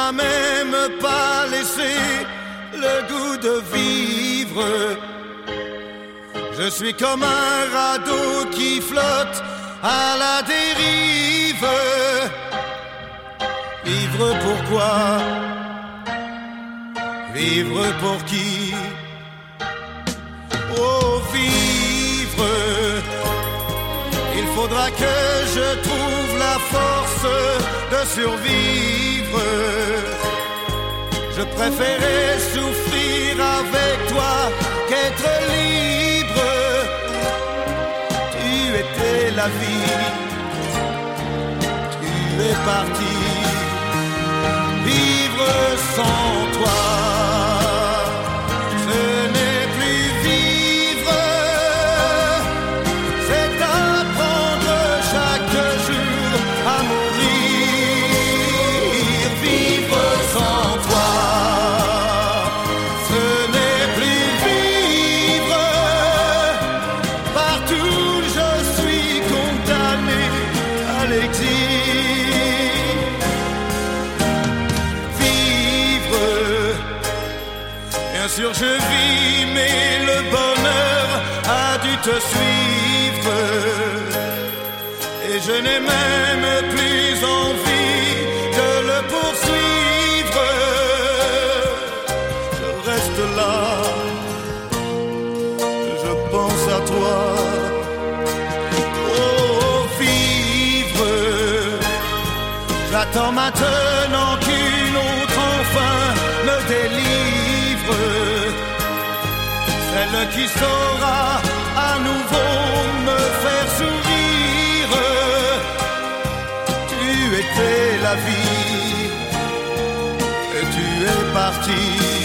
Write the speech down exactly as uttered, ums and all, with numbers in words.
n'as même pas laissé le goût de vivre. Je suis comme un radeau qui flotte à la dérive. Vivre pourquoi? Vivre pour qui? Oh, vivre. Il faudra que je trouve la force de survivre. Je préférais souffrir avec toi qu'être libre. Tu étais la vie, tu es parti. Vivre sans toi, ce n'est plus vivre. C'est apprendre chaque jour à mourir. Vivre sans toi, ce n'est plus vivre. Partout je suis condamné à l'exil. Vivre, bien sûr je vis, mais le bonheur a dû te suivre. Et je n'ai même plus envie de le poursuivre. Je reste là, je pense à toi. Oh, vivre. J'attends maintenant qu'une autre enfin me délivre. Celle qui saura à nouveau me faire sourire. Tu étais la vie et tu es parti.